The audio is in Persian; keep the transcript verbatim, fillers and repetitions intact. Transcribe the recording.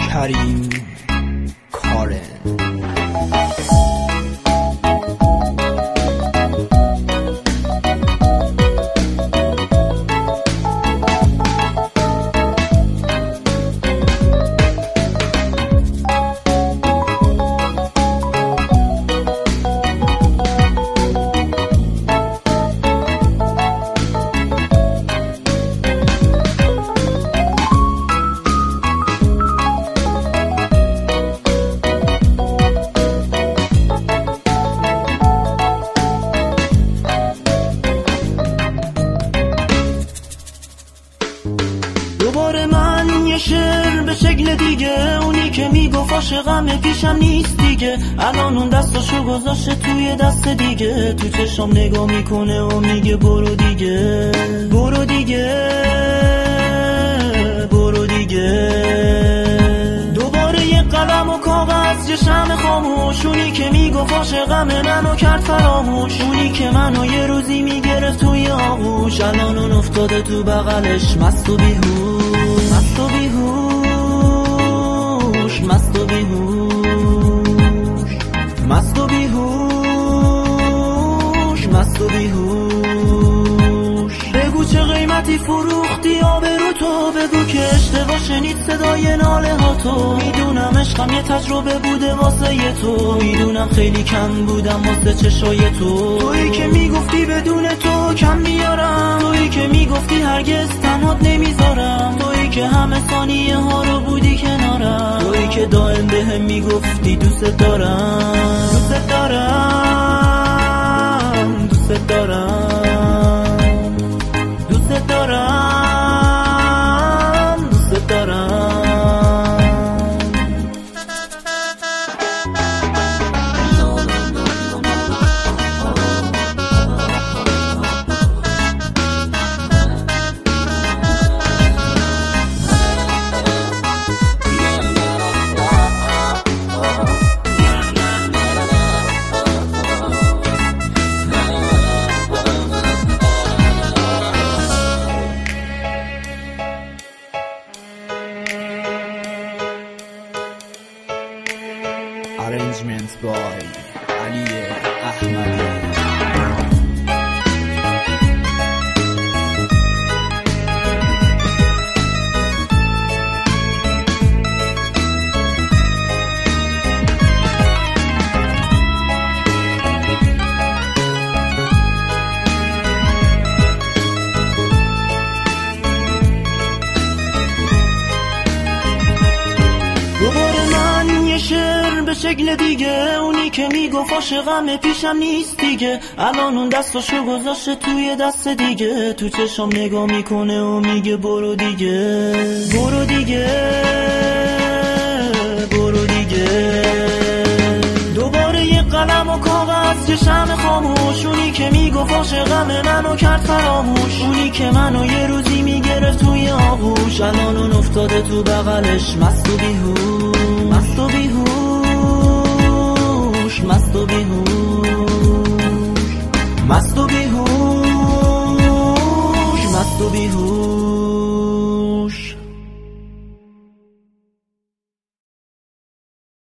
کریم کارن. دوباره من یه شعر به شکل دیگه، اونی که میگفت عاشقم پیشم نیست دیگه، الان اون دستاشو گذاشته توی دست دیگه، تو چشم نگاه میکنه و میگه برو دیگه، برو دیگه، برو دیگه. دوباره یه قلم و کاغذ، یه شمع خاموش، اونی که میگفت عاشقم منو کرد فراموش، اونی که منو یه روزی میگرفت توی آغوش، الان اون افتاده تو بغلش مست و بیهوش، مست و بیهوش، مست و بیهوش، مست و بیهوش، مست و بیهوش. بگو چه قیمتی فروختی آبرو تو، بگو که اشتباه شنید صدای ناله ها تو، میدونم عشقم یه تجربه بوده واسه تو، میدونم خیلی کم بودم واسه چشای تو، تویی که میگفتی بدون تو کم میارم، تویی که میگفتی هرگز تنهات نمیذارم، تویی که همه ثانیه ها رو بودی کنارم، تویی که دائم بهم میگفتی دوست دارم، دوست دارم، دوست دارم، دوست دارم، دوست دارم. Arrangement by علی احمدی. دوباره من یه شعر به شکل دیگه، اونی که میگفت عاشقم پیشم نیست دیگه، الان اون دستاشو گذاشته توی دست دیگه، تو چشم نگاه میکنه و میگه برو دیگه، برو دیگه، برو دیگه. دوباره یه قلم و کاغذ، یه شمع خاموش، اونی که میگفت عاشقم منو کرد فراموش، اونی که منو یه روزی میگرفت توی آغوش، الان اون افتاده تو بغلش مست و بیهوش، مست و بیهوش، مست و بیهوش.